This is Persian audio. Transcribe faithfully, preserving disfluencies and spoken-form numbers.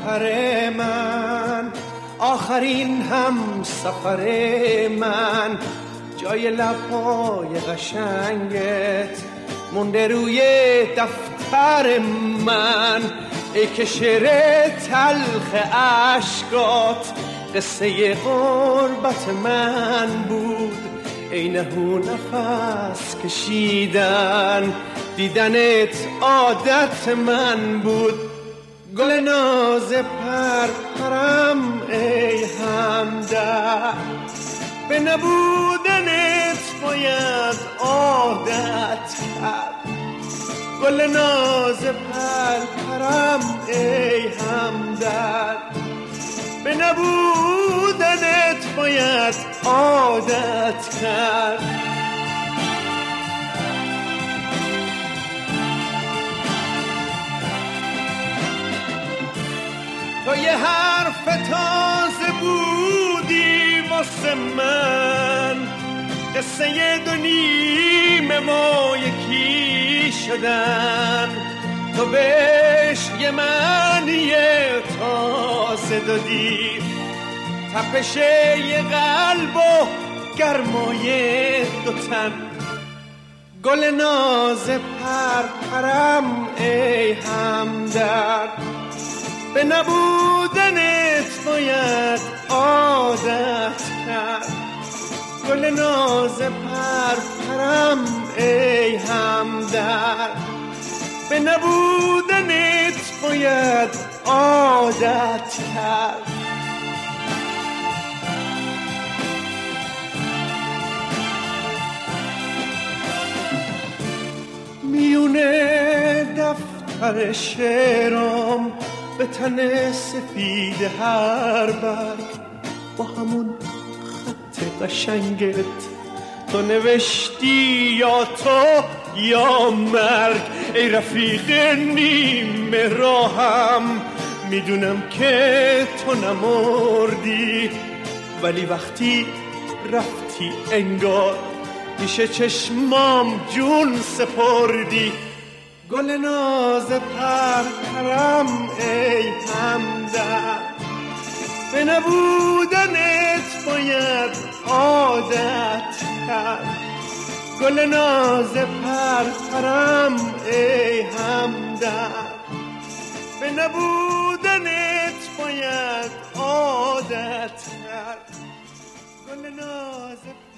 سفر من، آخرین هم سفر من، جای لبهای قشنگت مونده روی دفتر من. ای که شعر تلخ عشقات قصه غربت من بود، ای نهو نفس کشیدن دیدنت عادت من بود. گل ناز پرپرم ای همدرد، به نبودنت باید عادت کرد. گل ناز پرپرم ای همدرد، به نبودنت باید عادت کرد. تو یه حرف تازه بودی واسه من، قصه دو نیمه ما یکی شدن. تو بهش یه معنی تازه دادی، تپش یه قلب و گرمای دو تن. گل ناز پرپرم ای همدرد، به نبودنت باید عادت کرد. گل ناز پرپرم ای همدرد، به نبودنت باید عادت کرد. میونه دفتر شعرام به تن سفید هر برگ، با همون خط قشنگت تو نوشتی یا تو یا مرگ. ای رفیق نیمه راهم، میدونم که تو نمردی، ولی وقتی رفتی انگار پیش چشمام جون سپردی. گل ناز پرپرم ای همدرد، به نبودنت باید عادت کرد. گل ناز پرپرم ای همدرد، به نبودنت باید عادت کرد. گل ناز